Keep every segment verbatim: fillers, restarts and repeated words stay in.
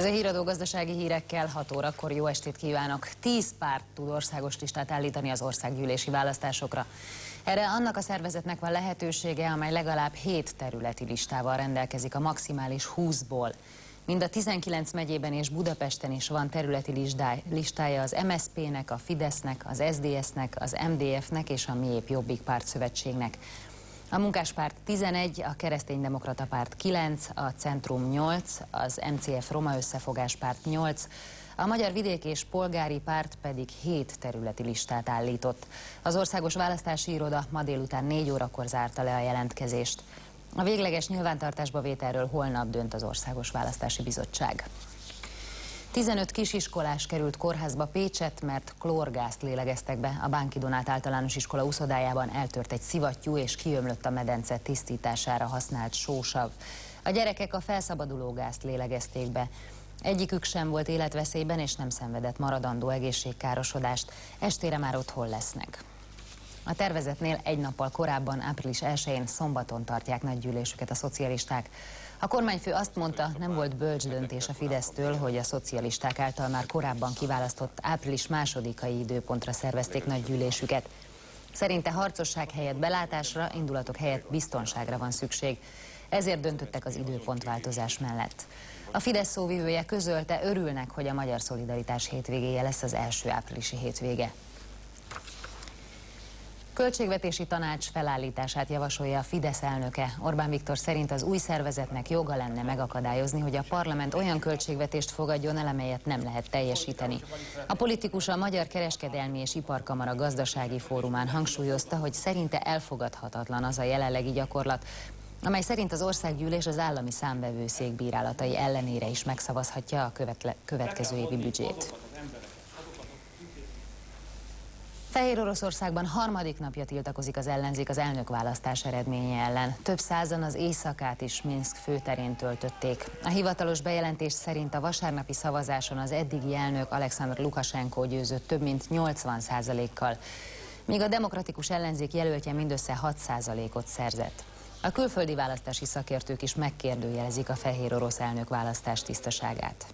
Ez a híradó gazdasági hírekkel hat órakor. Jó estét kívánok! Tíz párt tud országos listát állítani az országgyűlési választásokra. Erre annak a szervezetnek van lehetősége, amely legalább hét területi listával rendelkezik a maximális húszból. Mind a tizenkilenc megyében és Budapesten is van területi listája az em es zé pé-nek, a Fidesznek, az es zé dé es-nek, az em dé ef-nek és a Mi Épp Jobbik Pártszövetségnek. A Munkáspárt tizenegy, a Kereszténydemokrata Párt kilenc, a Centrum nyolc, az em cé ef Roma Összefogás Párt nyolc, a Magyar Vidéki és Polgári Párt pedig hét területi listát állított. Az Országos Választási Iroda ma délután négy órakor zárta le a jelentkezést. A végleges nyilvántartásba vételről holnap dönt az Országos Választási Bizottság. tizenöt kisiskolás került kórházba Pécsett, mert klórgázt lélegeztek be. A Bánki Donát Általános Iskola uszodájában eltört egy szivattyú és kiömlött a medence tisztítására használt sósav. A gyerekek a felszabaduló gázt lélegezték be. Egyikük sem volt életveszélyben és nem szenvedett maradandó egészségkárosodást. Estére már otthon lesznek. A tervezetnél egy nappal korábban, április elsején szombaton tartják nagygyűlésüket a szocialisták. A kormányfő azt mondta, nem volt bölcs döntés a Fidesztől, hogy a szocialisták által már korábban kiválasztott április másodikai időpontra szervezték nagygyűlésüket. Szerinte harcosság helyett belátásra, indulatok helyett biztonságra van szükség. Ezért döntöttek az időpontváltozás mellett. A Fidesz szóvivője közölte, örülnek, hogy a Magyar Szolidaritás hétvégéje lesz az első áprilisi hétvége. Költségvetési tanács felállítását javasolja a Fidesz elnöke. Orbán Viktor szerint az új szervezetnek joga lenne megakadályozni, hogy a parlament olyan költségvetést fogadjon el, amelyet nem lehet teljesíteni. A politikus a Magyar Kereskedelmi és Iparkamara gazdasági fórumán hangsúlyozta, hogy szerinte elfogadhatatlan az a jelenlegi gyakorlat, amely szerint az országgyűlés az állami számvevőszék bírálatai ellenére is megszavazhatja a következő évi büdzsét. Fehér Oroszországban harmadik napja tiltakozik az ellenzék az elnökválasztás eredménye ellen. Több százan az éjszakát is Minszk főterén töltötték. A hivatalos bejelentés szerint a vasárnapi szavazáson az eddigi elnök Alexandr Lukasenko győzött több mint nyolcvan százalékkal, míg a demokratikus ellenzék jelöltje mindössze hat százalékot szerzett. A külföldi választási szakértők is megkérdőjelezik a fehér orosz elnökválasztás tisztaságát.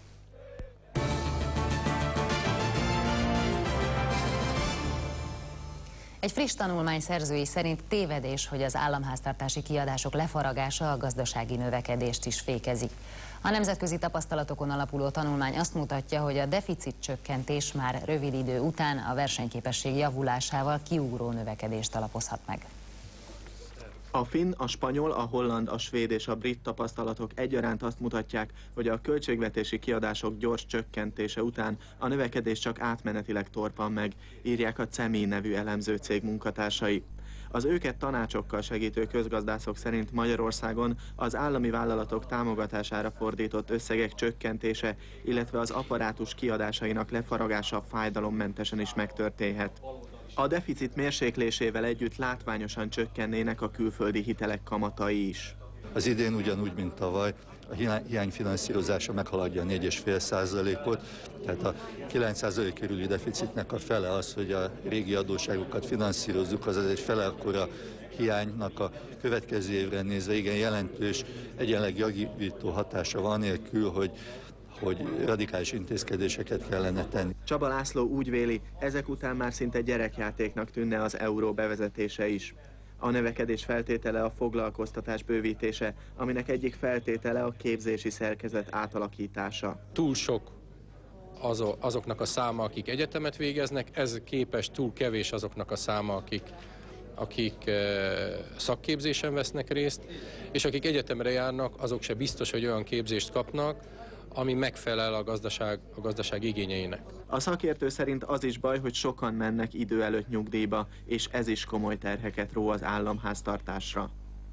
Egy friss tanulmány szerzői szerint tévedés, hogy az államháztartási kiadások lefaragása a gazdasági növekedést is fékezi. A nemzetközi tapasztalatokon alapuló tanulmány azt mutatja, hogy a deficit csökkentés már rövid idő után a versenyképesség javulásával kiugró növekedést alapozhat meg. A finn, a spanyol, a holland, a svéd és a brit tapasztalatok egyaránt azt mutatják, hogy a költségvetési kiadások gyors csökkentése után a növekedés csak átmenetileg torpan meg, írják a CEMI nevű elemzőcég munkatársai. Az őket tanácsokkal segítő közgazdászok szerint Magyarországon az állami vállalatok támogatására fordított összegek csökkentése, illetve az apparátus kiadásainak lefaragása fájdalommentesen is megtörténhet. A deficit mérséklésével együtt látványosan csökkennének a külföldi hitelek kamatai is. Az idén ugyanúgy, mint tavaly, a hiányfinanszírozása meghaladja a négy egész öt százalékot, tehát a kilenc százalék körüli deficitnek a fele az, hogy a régi adósságokat finanszírozzuk, azaz egy fele akkor a hiánynak a következő évre nézve igen jelentős, egyenleg javító hatása van nélkül, hogy hogy radikális intézkedéseket kellene tenni. Csaba László úgy véli, ezek után már szinte gyerekjátéknak tűnne az euró bevezetése is. A növekedés feltétele a foglalkoztatás bővítése, aminek egyik feltétele a képzési szerkezet átalakítása. Túl sok azoknak a száma, akik egyetemet végeznek, ez képest túl kevés azoknak a száma, akik, akik szakképzésen vesznek részt, és akik egyetemre járnak, azok se biztos, hogy olyan képzést kapnak, ami megfelel a gazdaság, a gazdaság igényeinek. A szakértő szerint az is baj, hogy sokan mennek idő előtt nyugdíjba, és ez is komoly terheket ró az államháztartásra.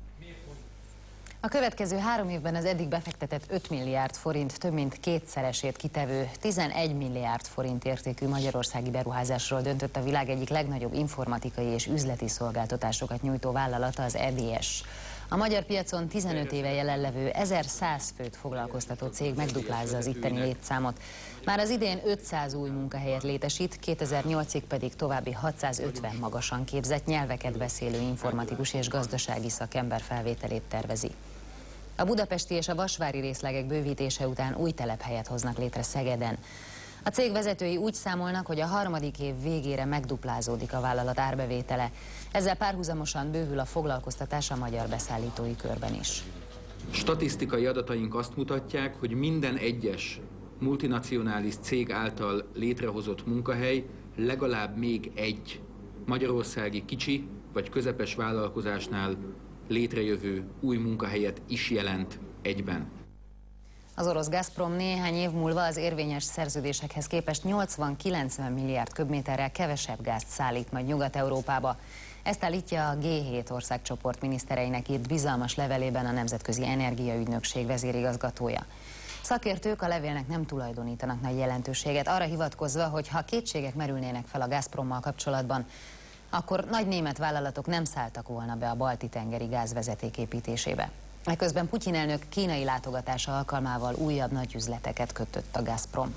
A következő három évben az eddig befektetett öt milliárd forint több mint kétszeresét kitevő tizenegy milliárd forint értékű magyarországi beruházásról döntött a világ egyik legnagyobb informatikai és üzleti szolgáltatásokat nyújtó vállalata, az é dé es. A magyar piacon tizenöt éve jelenlevő ezerszáz főt foglalkoztató cég megduplázza az itteni létszámot. Már az idén ötszáz új munkahelyet létesít, kétezer-nyolcig pedig további hatszázötven magasan képzett nyelveket beszélő informatikus és gazdasági szakember felvételét tervezi. A budapesti és a vasvári részlegek bővítése után új telephelyet hoznak létre Szegeden. A cég vezetői úgy számolnak, hogy a harmadik év végére megduplázódik a vállalat árbevétele. Ezzel párhuzamosan bővül a foglalkoztatás a magyar beszállítói körben is. Statisztikai adataink azt mutatják, hogy minden egyes multinacionális cég által létrehozott munkahely legalább még egy magyarországi kicsi vagy közepes vállalkozásnál létrejövő új munkahelyet is jelent egyben. Az orosz Gazprom néhány év múlva az érvényes szerződésekhez képest nyolcvan-kilencven milliárd köbméterrel kevesebb gázt szállít majd Nyugat-Európába. Ezt állítja a gé hét országcsoport minisztereinek írt bizalmas levelében a Nemzetközi Energiaügynökség vezérigazgatója. Szakértők a levélnek nem tulajdonítanak nagy jelentőséget, arra hivatkozva, hogy ha kétségek merülnének fel a Gazprommal kapcsolatban, akkor nagy német vállalatok nem szálltak volna be a balti-tengeri gázvezeték építésébe. Eközben Putyin elnök kínai látogatása alkalmával újabb nagy üzleteket kötött a Gazprom.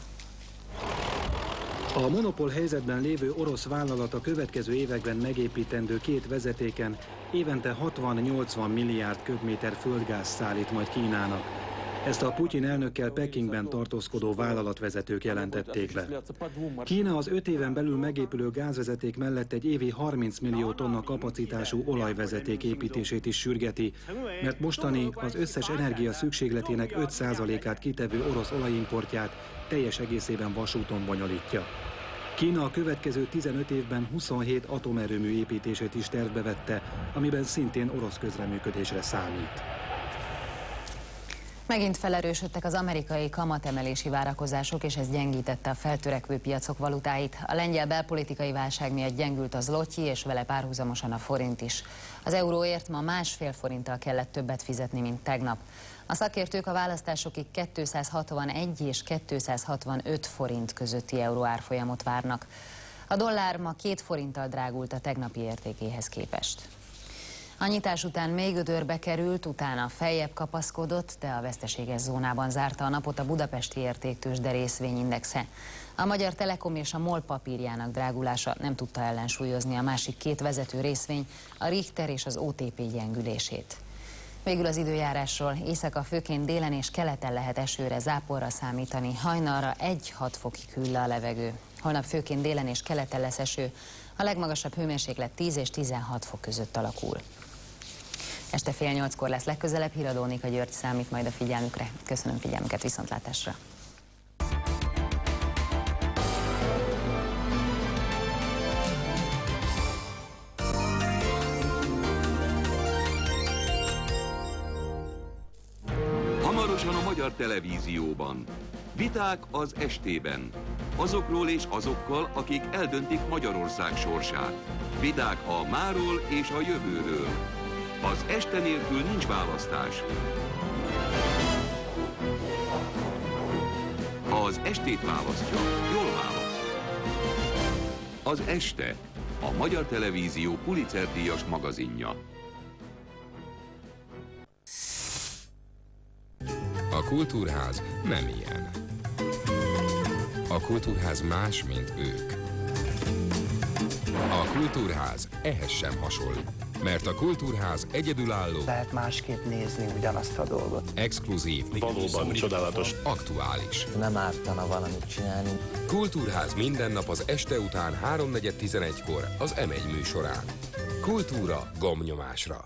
A monopól helyzetben lévő orosz vállalat a következő években megépítendő két vezetéken évente hatvan-nyolcvan milliárd köbméter földgáz szállít majd Kínának. Ezt a Putyin elnökkel Pekingben tartózkodó vállalatvezetők jelentették be. Kína az öt éven belül megépülő gázvezeték mellett egy évi harminc millió tonna kapacitású olajvezeték építését is sürgeti, mert mostani az összes energia szükségletének öt százalékát kitevő orosz olajimportját teljes egészében vasúton bonyolítja. Kína a következő tizenöt évben huszonhét atomerőmű építését is tervbe vette, amiben szintén orosz közreműködésre számít. Megint felerősödtek az amerikai kamatemelési várakozások, és ez gyengítette a feltörekvő piacok valutáit. A lengyel belpolitikai válság miatt gyengült az zloty, és vele párhuzamosan a forint is. Az euróért ma másfél forinttal kellett többet fizetni, mint tegnap. A szakértők a választásokig kétszázhatvanegy és kétszázhatvanöt forint közötti euró árfolyamot várnak. A dollár ma két forinttal drágult a tegnapi értékéhez képest. A nyitás után még gödörbe került, utána feljebb kapaszkodott, de a veszteséges zónában zárta a napot a budapesti értéktőzsde részvényindexe. A Magyar Telekom és a MOL papírjának drágulása nem tudta ellensúlyozni a másik két vezető részvény, a Richter és az o té pé gyengülését. Végül az időjárásról: éjszaka főként délen és keleten lehet esőre, záporra számítani, hajnalra egy-hat fokig hűl le a levegő. Holnap főként délen és keleten lesz eső, a legmagasabb hőmérséklet tíz és tizenhat fok között alakul. Este fél nyolckor lesz legközelebb híradó, Nika György számít majd a figyelmükre. Köszönöm figyelmüket, viszontlátásra! Hamarosan a Magyar Televízióban. Viták az estében. Azokról és azokkal, akik eldöntik Magyarország sorsát. Viták a máról és a jövőről. Az este nélkül nincs választás. Ha az estét választja, jól választ. Az este, a Magyar Televízió Pulitzer-díjas magazinja. A Kultúrház nem ilyen. A Kultúrház más, mint ők. A Kultúrház ehhez sem hasonló, mert a Kultúrház egyedülálló, lehet másképp nézni ugyanazt a dolgot. exkluzív, valóban csodálatos, aktuális. Nem ártana valamit csinálni. Kultúrház minden nap az este után háromnegyed tizenegykor az em egy műsorán. Kultúra gombnyomásra.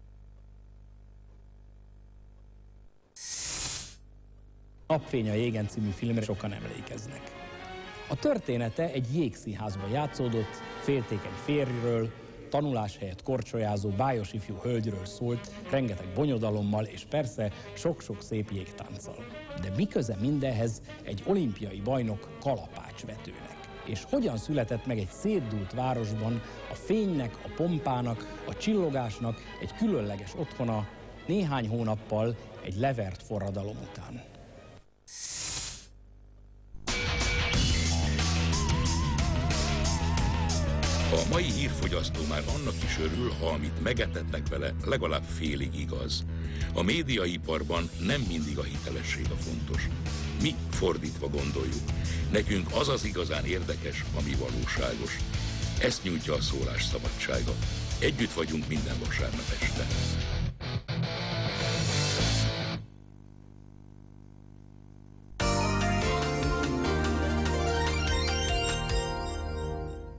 Napfény a jégen című filmre sokan emlékeznek. A története egy jégszínházban játszódott, féltékeny férjről, tanulás helyett korcsolyázó bájos ifjú hölgyről szólt, rengeteg bonyodalommal és persze sok-sok szép jégtánccal. De mi köze mindenhez egy olimpiai bajnok kalapácsvetőnek? És hogyan született meg egy szétdúlt városban a fénynek, a pompának, a csillogásnak egy különleges otthona néhány hónappal egy levert forradalom után? A mai hírfogyasztó már annak is örül, ha amit megetetnek vele, legalább félig igaz. A médiaiparban nem mindig a hitelesség a fontos. Mi fordítva gondoljuk. Nekünk az az igazán érdekes, ami valóságos. Ezt nyújtja a szólás szabadsága. Együtt vagyunk minden vasárnap este.